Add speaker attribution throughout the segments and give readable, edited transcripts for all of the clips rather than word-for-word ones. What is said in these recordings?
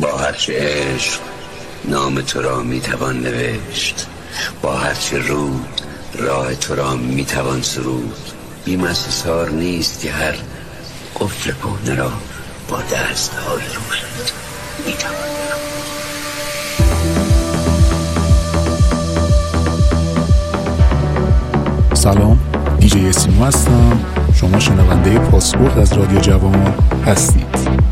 Speaker 1: با هرچه عشق نام تو را میتوان نوشت، با هرچه رود راه تو را میتوان سرود. بیم از حصار نیست که هر قفل کهنه را با دستهای روشن میتوان.
Speaker 2: سلام، دیجی سیمو هستم. شما شنونده پاسپورت از رادیو جوان هستید.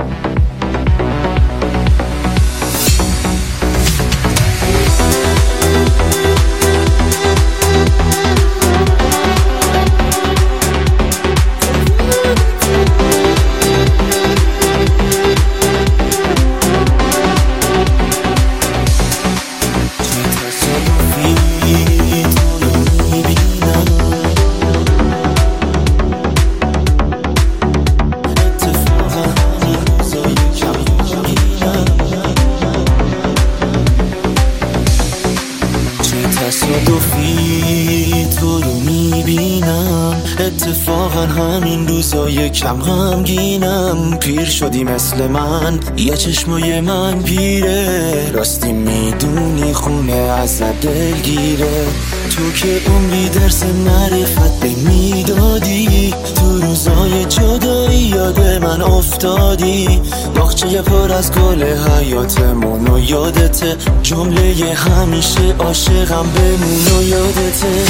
Speaker 3: اتفاقا همین روزای کم غمگینم. پیر شدی مثل من، یه چشمای من پیره، راستی میدونی خونه ازت دلگیره. تو که عمری درس معرفت به میدادی، تو روزای جدایی یاد من افتادی. باغچه پر از گل حیاتمون و یادته، جمله همیشه عاشقم بمون و یادته.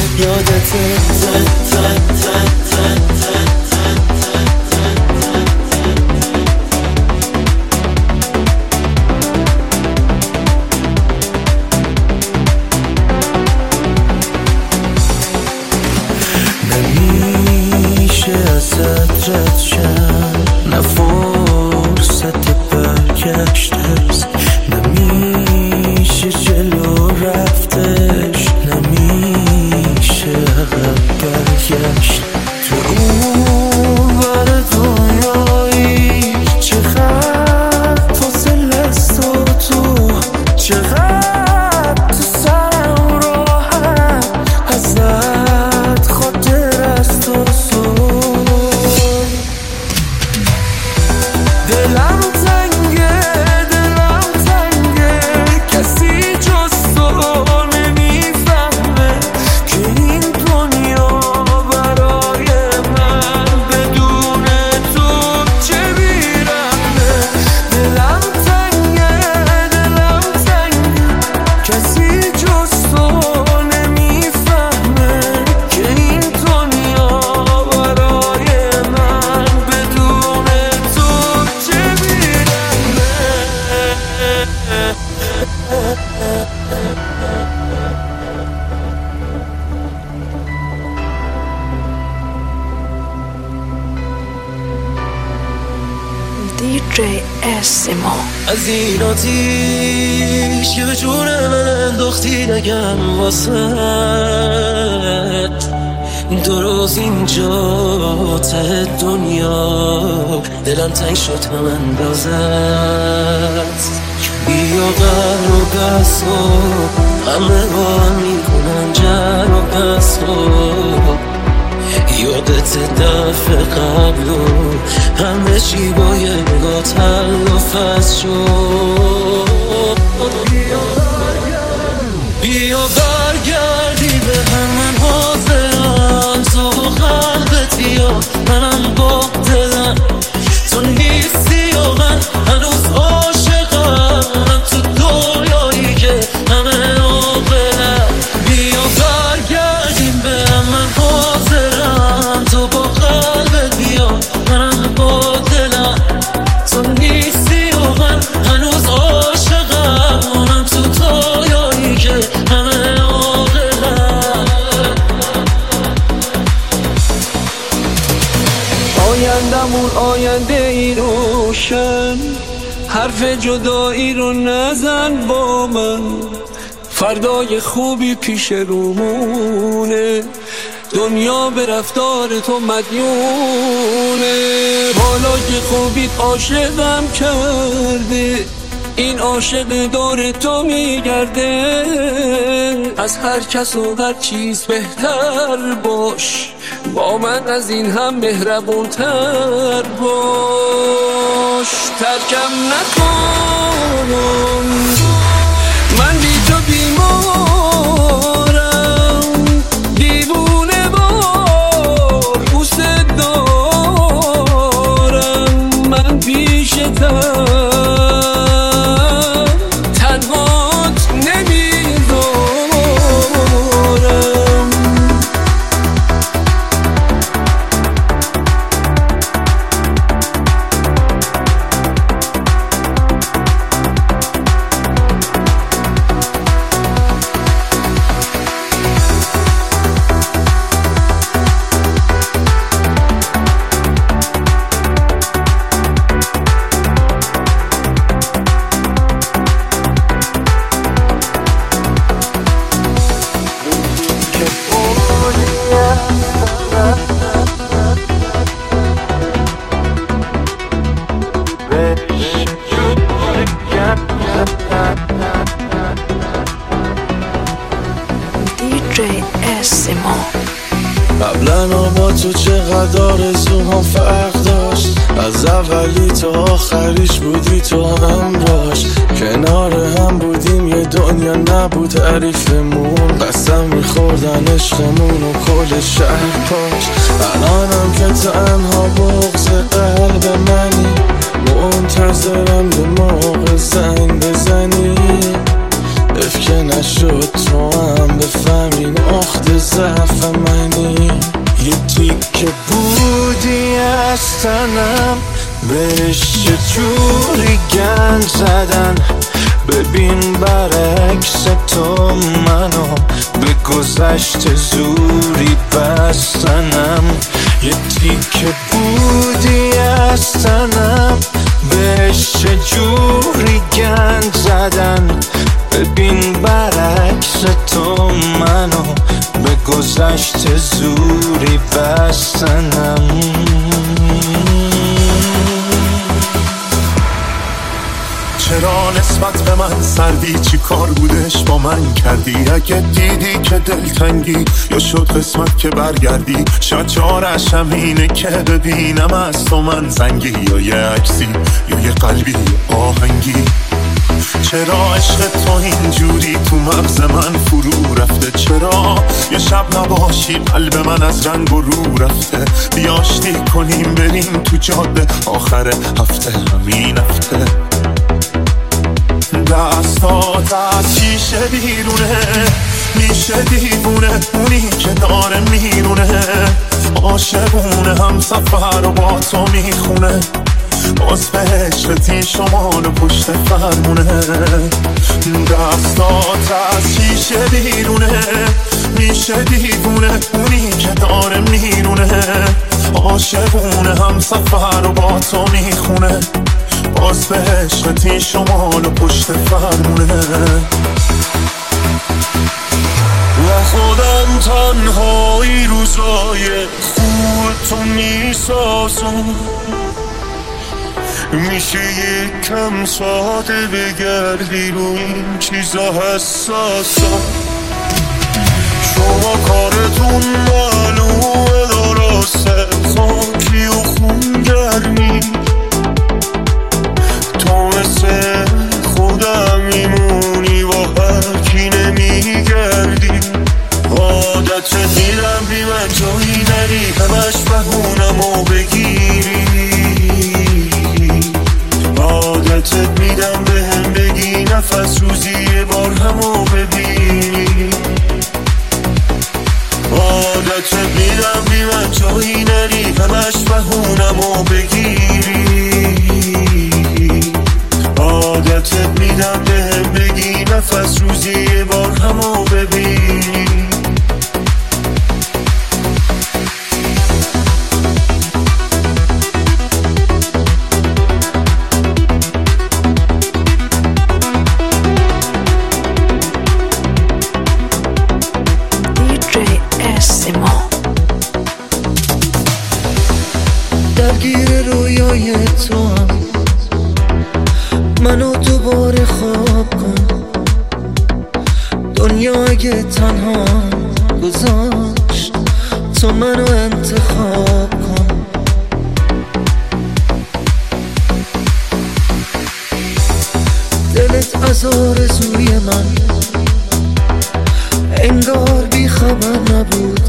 Speaker 3: نمیشه ازت رد شم، نه فرصت برگشت هست، نمیشه جلو رفتش، نمیشه عقب برگشت. تو اون ور دنیایی چقدر فاصله است و تو چقدر تو سرم راحت، ازت خاطر است و دلم تنگه کسی جز تو نمیفهمه که این دنیا برای من بدون تو چه بیرمه. دلم تنگه کسی جز تو نمیفهمه که این دنیا برای من بدون تو چه بیرمه.
Speaker 4: دیجی سیمو
Speaker 3: از این آتیش که به جون من انداختی نگم واسه درست اینجا ته دنیا، دلم تنگ شد هم اندازت. بیا قهر و بس و همه با هم میکنن جر و بس و یادت دفعه قبل و همه چی با یه نگاه تل و فصل شد. بیا برگردی به هم، من حاضرم تو قلبت بیا، منم با دلم تو نیستی و من هنوز عاشقم، من تو دنیایی که همه عاقلم. بیا برگردیم به هم، من حاضرم تو با قلبت بیا، منم با دلم تو نیستی و من هنوز عاشقم، من تو دنیایی که همه عاقلم.
Speaker 5: آیندمون آینده ای روشن، حرف جدایی رو نزن با من، فردای خوبی پیش رومونه، دنیا به رفتار تو مدیونه. بالای خوبیت عاشقم کرده، این عاشق دور تو میگرده. از هر کس و هر چیز بهتر باش، با من از این هم مهربونتر باش. ترکم نکن من بی تو بیمارم، دیوونه بار بوست دارم. من پیشتم تنهات نمیذارم.
Speaker 3: قبلا با تو چقدر آرزوهام فرق داشت، از اولی تا آخریش بودی تو همراش. کنار هم بودیم یه دنیا نبود تعریفمون، قسم میخوردن عشقمون و کل شهر پاش. الانم که تنها بغض قلب منی، منتظرم دماغ زنگ بزنی. که نشد تو هم بفهمین اخت ضعف منی. یه تیکه بودی از تنم، بهش یه جوری گند زدن. ببین برعکس تو منو به گذشت زوری بستنم. یه تیکه بودی از تنم، بهش یه جوری گند زدن. ببین برعکس تو منو به گذشت زوری بستنم.
Speaker 4: چرا نسبت به من سردی؟ چی کار بودش با من کردی؟ اگه دیدی که دلتنگی یا شد قسمت که برگردی، شاید چارش همینه که ببینم از تو من زنگی، یا یه عکسی یا یه قلبی آهنگی. چرا عشق تو اینجوری تو مغز من فرو رفته؟ چرا یه شب نباشی قلب من از رنگ و رو رفته؟ بیاشتی کنیم بریم تو جاده آخر هفته، همین هفته. دستات از شیشه بیرونه، میشه دیوونه اونی که داره میرونه. عاشقونه هم سفر و با تو میخونه، باز به عشقتی شمال و پشت فرمونه. دستات از شیشه بیرونه، میشه دیوونه اونی که داره میرونه. عاشقونه هم سفر و با تو میخونه، باز به عشقتی شمال و پشت فرمونه. و خودم تنهایی روزای خوب تو میسازم. میشه یکم ساده بگردی رو این چیزا حساسم. شما کارتون معلومه درسته، خاکی و خونگرمی. تو مثل خودم میمونی و هر کی نمیگردی. عادت دیدم بی من جایی نری، همش بهونم و بگیری. عادتت میدم به هم بگی نفس روزی یه بار همو ببینی. عادتت میدم بی من جایی نری، همش بهونم و بگیری. عادتت میدم به هم بگی نفس روزی یه بار همو ببینی.
Speaker 6: درگیر رویای تو هم، منو دوباره خواب کن. دنیا اگه تنها گذاشت، تو منو انتخاب کن. از آرزوی من، انگار بی خبر نبود.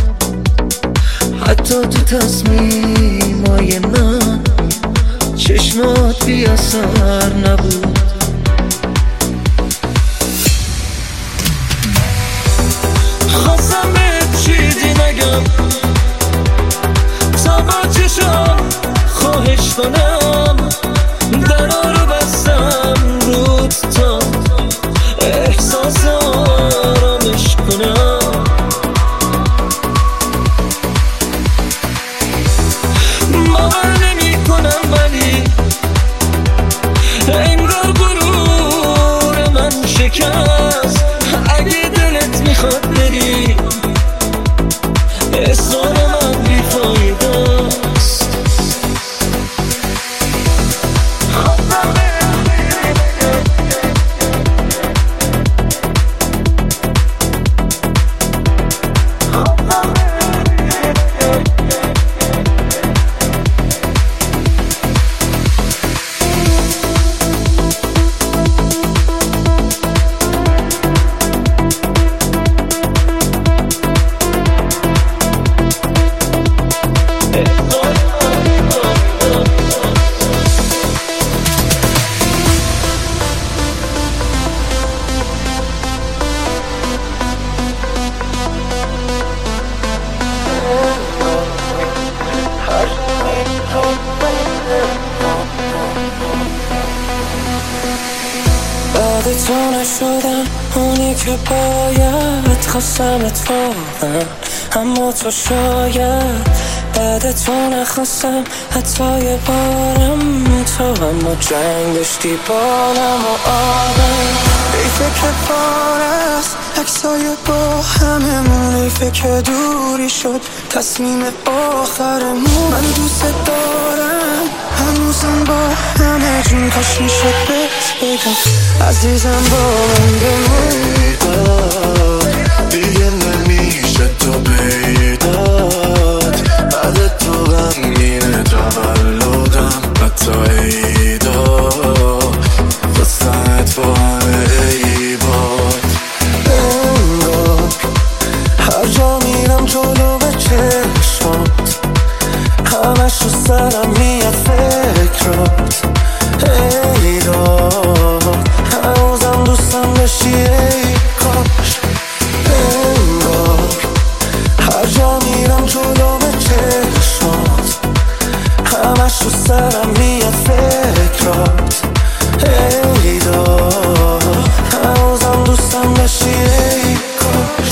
Speaker 6: حتی تو تصمیمای من چشمات بی اثر نبود.
Speaker 5: خواستم بهت چیزی نگم تا با چشم خواهش کنم، درا رو بستم رود تا احساس آرامش کنم. باور نمی کنم ولی انگار غرور من شکست. اگه دلت میخواد بری اصرار من بیفایده است. بعد تو نشدم اونی که باید، خواستم اتفاقا اما تو شاید. بعد تو نخواستم حتی یه بارم تو، اما جنگ داشتی بالم و آبم. ای فکر پار است عکسای با هممون، ای فکر دوری شد تصمیم آخرمون. من دوست دارم هنوزم با همه جون، کاش میشد بهت بگم عزیزم با من بمون.
Speaker 3: دیگه نمیشه تو پیدات، بعد تو غمگین تولدم حتی عیدا، خواستمت با همه عیبات. انگار هر جا میرم جلو به چشمات، همش رو سرم میاد فکرات. ای داد هنوزم دوستم داشتی ای کاش. انگار هر جا میرم جلو به چشمات، همش رو سرم میاد فکرات. ای داد هنوزم دوستم داشتی ای کاش.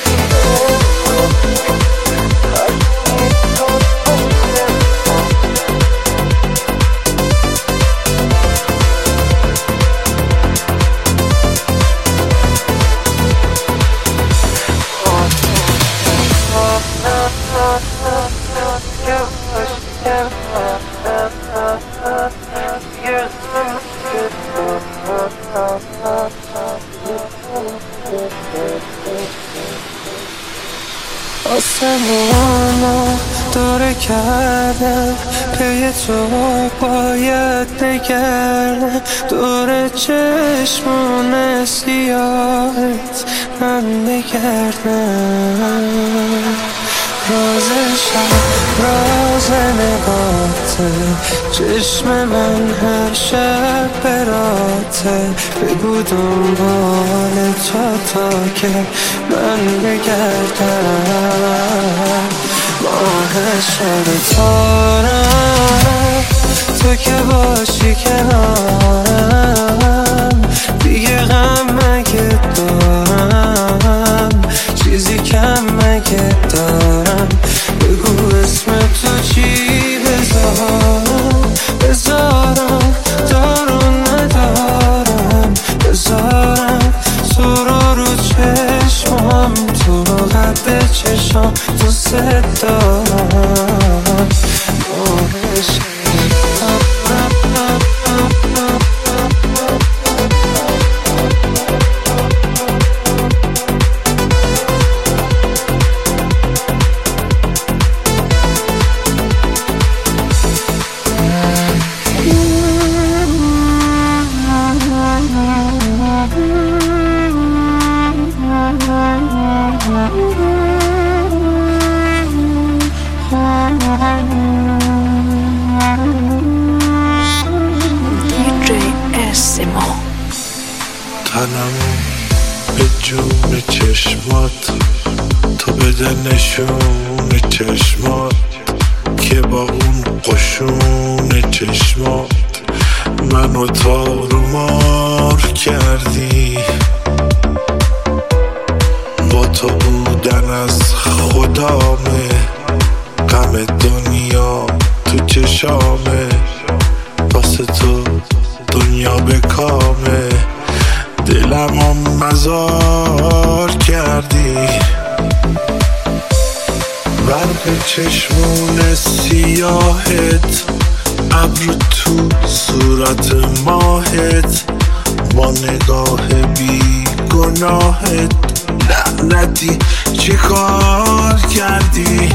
Speaker 5: آسمونو داره کردم، پی تو باید بگردم. دور چشمون سیاهت من بگردم. راز شب راز نگاته، چشم من هر شب براته. بگو دنبال تا که من بگردم. ماه شب تارم تو که باشی کنارم، دیگه غم مگه دارم، چیزی کم مگه دارم. بگو اسم تو چی بذارم دارم ندارم، بذارم تو رو چشمام، تو رو قد چشم دوست دارم. ما
Speaker 7: تنمو به جون چشمات، تو بده نشون چشمات که با اون قشون چشمات منو تارومار کردی. با تو بودن از خدامه، غم دنیا تو چشامه، واسه تو دنیا به کامه، دلمو مزار کردی. برق چشمون سیاهت، ابر تو صورت ماهت، با نگاه بی گناهت لعنتی چی کار کردی.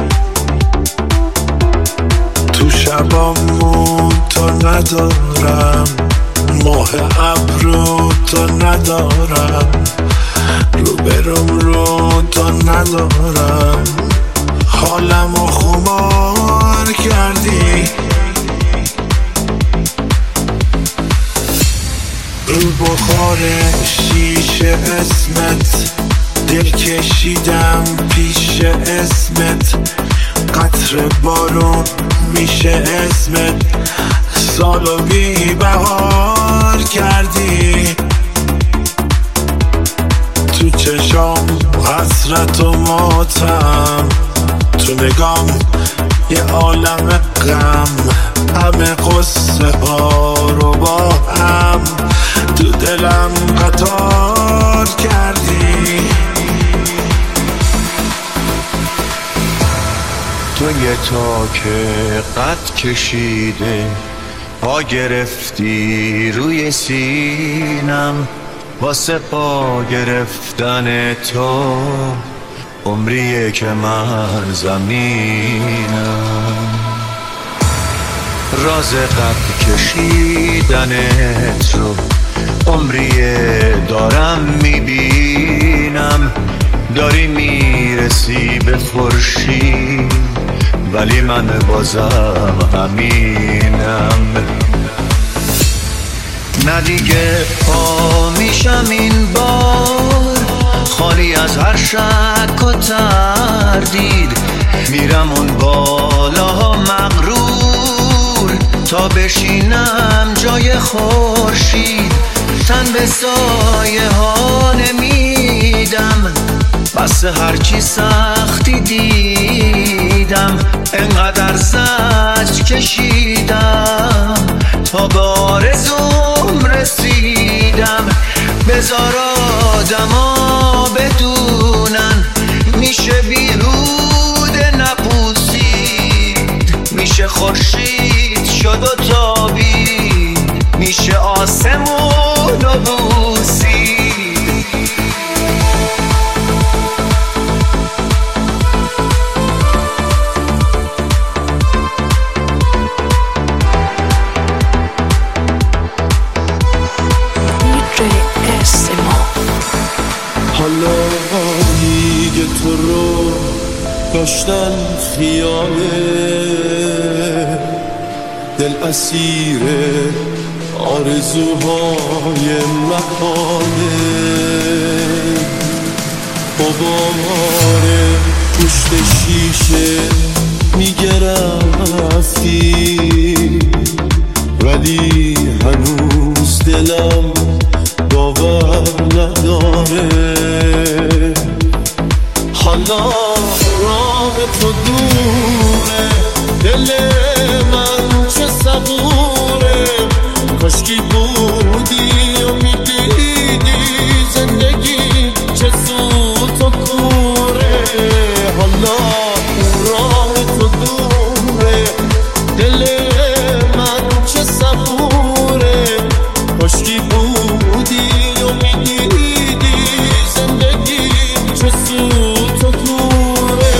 Speaker 7: تو شبامون تو ندارم، ماه ابرو تو ندارم، روبروم رو تو ندارم، حالمو خمار کردی. رو بخار شیشه اسمت دل کشیدم پیش اسمت، قطر بارون میشه اسمت، سالو بی بهار کردی. تو چشام حسرت و ماتم، تو نگام یه عالم غم، همه قصه ها رو با هم تو دلم قطار کردی.
Speaker 8: تو یه تاک قد کشیده پا گرفتی روی سینم، واسه پا گرفتن تو عمریه که من زمینم. راز قد کشیدنت رو عمریه دارم میبینم، داری میرسی به خورشید ولی من بازم همینم. نه دیگه پا میشم این بار خالی از هر شک و تردید، میرم اون بالا مغرور تا بشینم جای خورشید. تن به سایه ها نمیدم، بس هرچی سختی دیدم، انقدر زجر کشیدم تا به آرزوم رسیدم. بذار آدما بدونن میشه بیهوده نپوسید، میشه خورشید شد و تابید، میشه آسمون و بوسید.
Speaker 3: حالا دیگه تو رو داشتن خیاله، دل اسیر آرزوهای محاله، باباره پشت شیشه میگرفتی، ولی هنوز دلم باور نداره. حالا راه تو دوره، دل من چه صبوره، کاشکی بودی و میدیدی زندگی چه سوت و کوره. حالا راه تو دوره، دل من چه صبوره، کاشکی بودی و میدیدی زندگی چه سوت و کوره.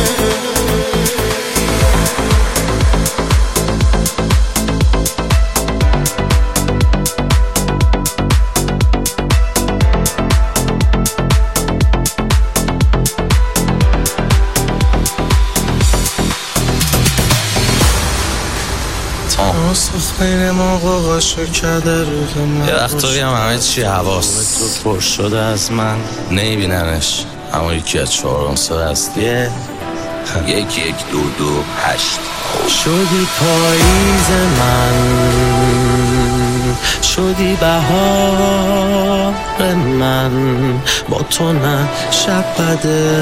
Speaker 3: سوخت بین ما قوقاشو کرده روح من.
Speaker 9: یه وقتایی هم همه چی حواست پر شده از من نمیبیننش، اما یکی از 4 سال هست.
Speaker 1: 1 1 2 2 8
Speaker 3: شدی پاییز من، شدی بهار من، با تو نه شب بده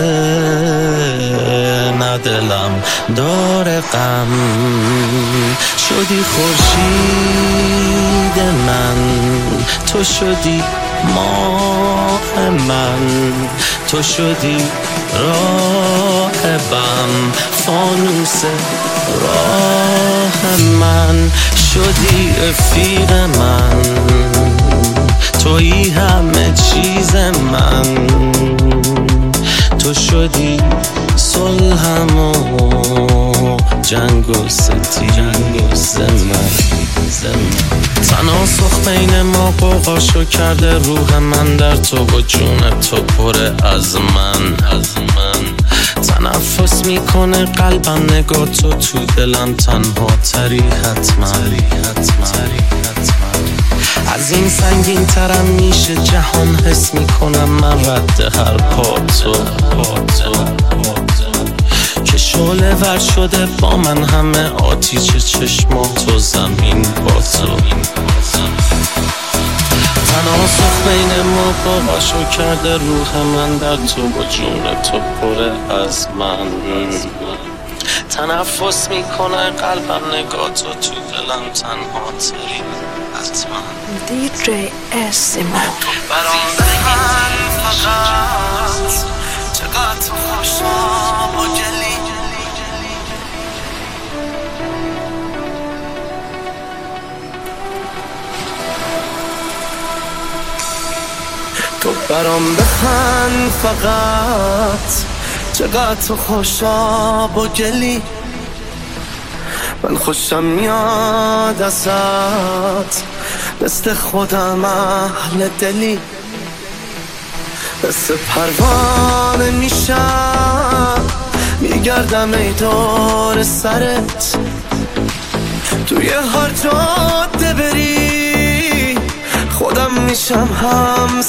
Speaker 3: نه دلم داره غم. شدی خورشید من، تو شدی ماه من، تو شدی راهبم، فانوس راه من. شدی رفیق من، تویی همه چیز من، تو شدی صلحم و جنگ و ستیز من. تناسخ بین ما قوقاشو کرده روح من، در تو و جون تو پره از من. تنفس میکنه قلبم، نگاه تو دلم تنها تری حتما. از این سنگین ترم میشه جهان، حس میکنم من رد هر پاتو که شعله ور شده با من، همه آتیش چشمات و زمین با تو. تناسخ بین ما قوقاشو کرده روح من، در تو و جون تو پره از من. تنفس میکنه قلبم، نگاه تو دلم تنها تری از من.
Speaker 10: DJ اسیمون
Speaker 3: برام بخن فقط، چقدر تو خوشم و گلی. تو برام بخن فقط، چقدر تو خوشم و گلی. من خوشم میاد ازت، مثل خودم اهل دلی. مثل پروانه میشم، میگردم ای دور سرت. توی هر جاده بری، خودم میشم هم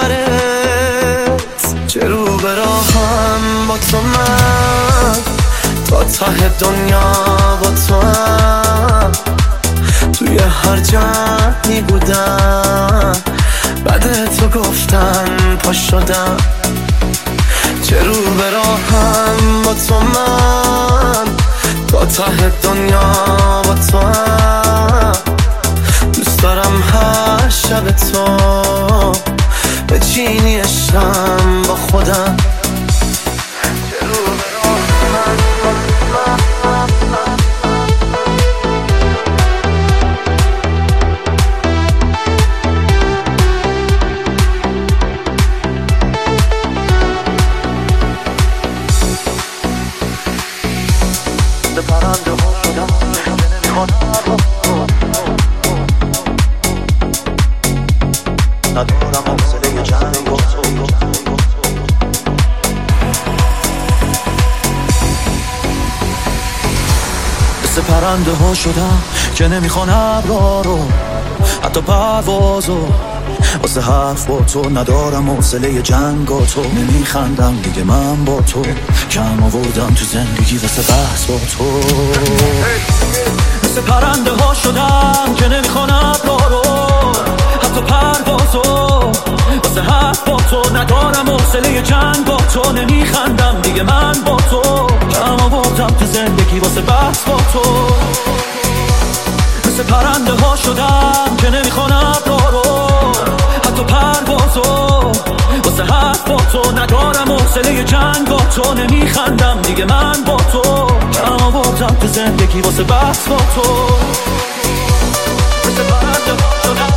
Speaker 3: سفرت. چه رو به راهم با تو من، تا ته دنیا با تو هم. توی هر جایی بودم، بعد تو گفتم پا شدم. چه رو به راهم با تو من، تا ته دنیا با تو هم. دوست دارم هر شب تو بچینی عشقم با خودم. چه رو به راهم ندارم حوصله جنگ با تو. مثل پرنده ها شدم که نمیخوان ابرا رو، حتی پروازو. واسه حرف با تو ندارم حوصله جنگ با تو. نمیخندم دیگه من با تو، کم آوردم تو زندگی واسه بحث با تو. مثل پرنده ها شدم که نمیخوان ابرا رو، حتی پروازو. واسه حرف با تو ندارم حوصله جنگ با تو. نمیخندم دیگه من با تو، کم آوردم تو زندگی واسه بحث با تو. مثل پرنده ها شدم که نمیخوان ابرا رو، حتی پروازو. واسه حرف با تو ندارم حوصله جنگ با تو. نمیخندم دیگه من با تو، کم آوردم تو زندگی واسه بحث با تو. مثل پرنده ها شدم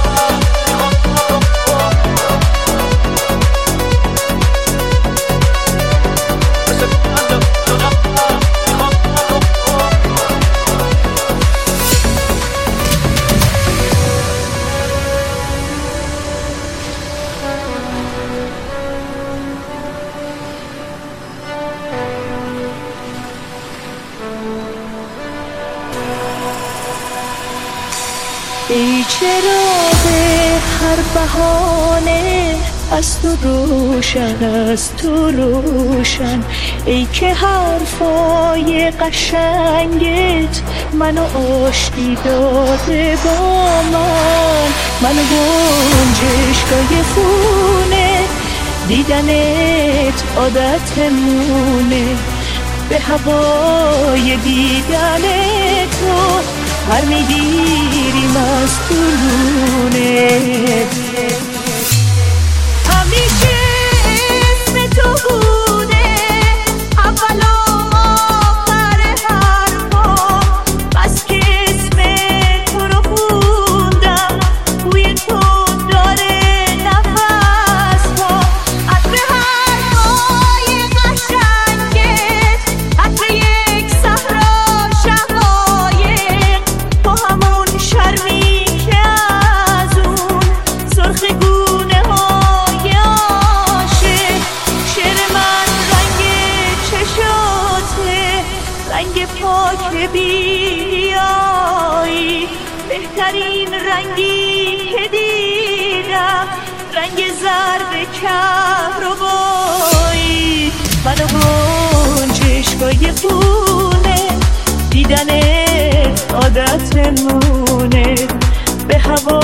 Speaker 11: ای چراغ هر بهانه از تو روشن، از تو روشن، ای که حرفای قشنگت منو آشتی داده با منو گنجشگاه خونه، دیدنت عادتمونه، به هوای دیدن تو هر میگیریم از طولونه. همیشه اسم تو بوده اول و آخر حرفا، بس که اسم تو رو خوندم بوی تو داره نفس‌ها، عطر حرفای قشنگت، عطر یک صحرا شقایق، تو همون شرمی که از اون سرخ گونه های عاشق، شعر من رنگ چشاته، رنگ پاک بیایی، بهترین رنگی که دیدم، رنگ زرد کهربایی، منو گنجشگاه خونه، دیدنت عادتمونه، به هوا